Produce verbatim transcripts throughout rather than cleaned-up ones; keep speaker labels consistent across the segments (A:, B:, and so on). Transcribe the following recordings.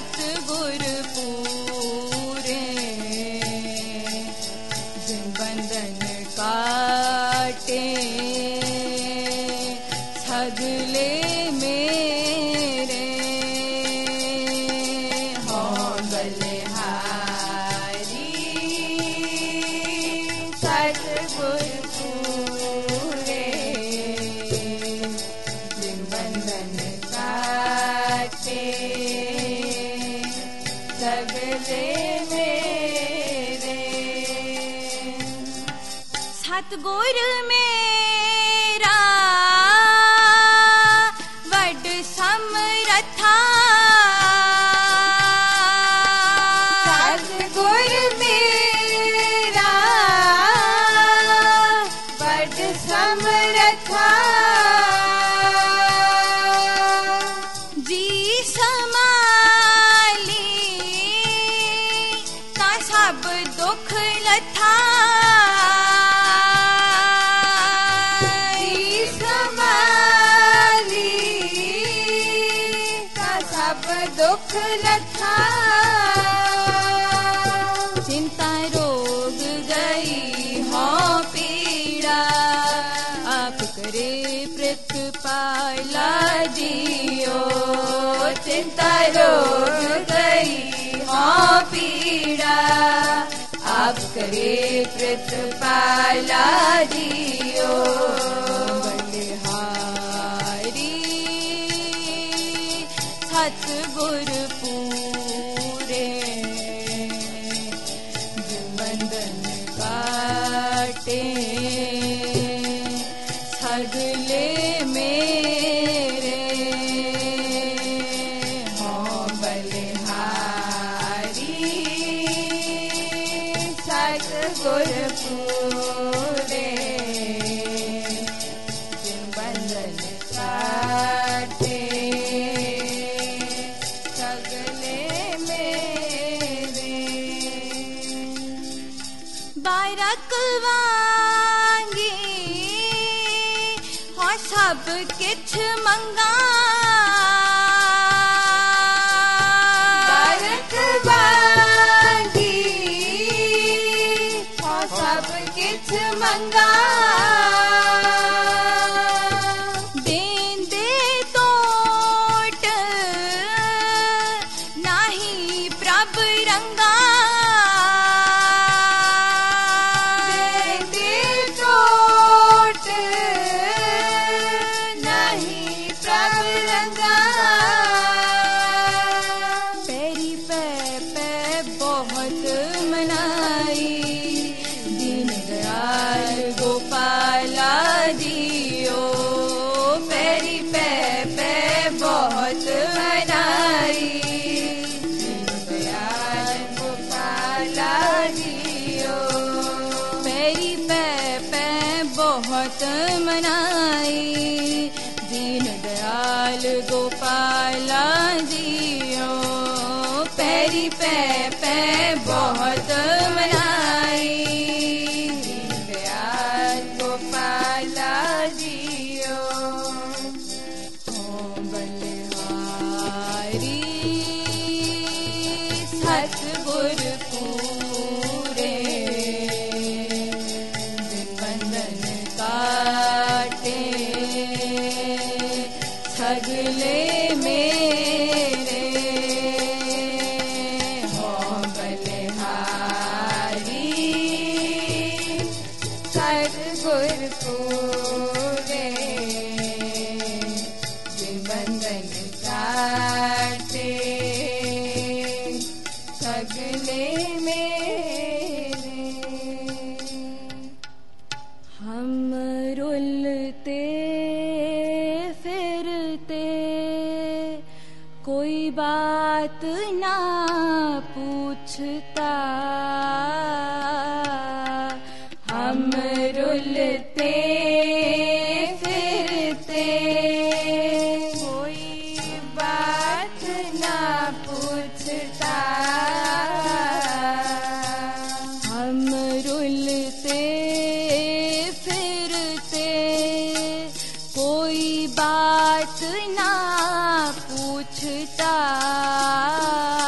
A: सतगुर पूरे जिन बंधन काटे सगले मेरे हो बलिहारी सतगुर पूरे जिन बंधन काटे सगले मेरे सतगुर मेरा वड समरथा सतगुर मेरा वड समरथा जी समाली ता सब दुख लथा जी समाली ता सब दुख लथा चिंता रोग गई हो पीड़ा आप करे प्रतिपाला जियो चिंता रोग गई हो पीड़ा आप करे प्रतिपाला जियो बलिहारी सतगुर पूरे जिन बंधन काटे सगले मेरे हो बलिहारी सतगुर पूरे जिन बंधन काटे सगले मेरे बारक वांगी हो सब किछ मंगा बारक वांगी हो सब किछ मंगा देंदे तोट नाही प्रभ रंगा देंदे तोट नहीं प्रभ रंगा पैरी पे पे बहुत मनाई दीन दयाल गोपाला जियो पैरी पे पे बहुत मनाई दीन दयाल गोपाला जियो पैरी पे पे बहुत मनाई दीन दयाल गोपाला जियो पैरी पे पे बहुत मनाई दीन दयाल गोपाला जियो ओ बलिहारी सतगुर पूरे जिन बंधन काटे सगले मेरे हो बलिहारी सतगुर पूरे जिन बंधन काटे सगले मेरे हम रुलते फिरते कोई बात ना पूछता हम रुलते फिरते कोई बात ना पूछता हम रुलते फिरते कोई बात ना पूछता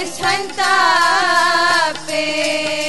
A: संतापे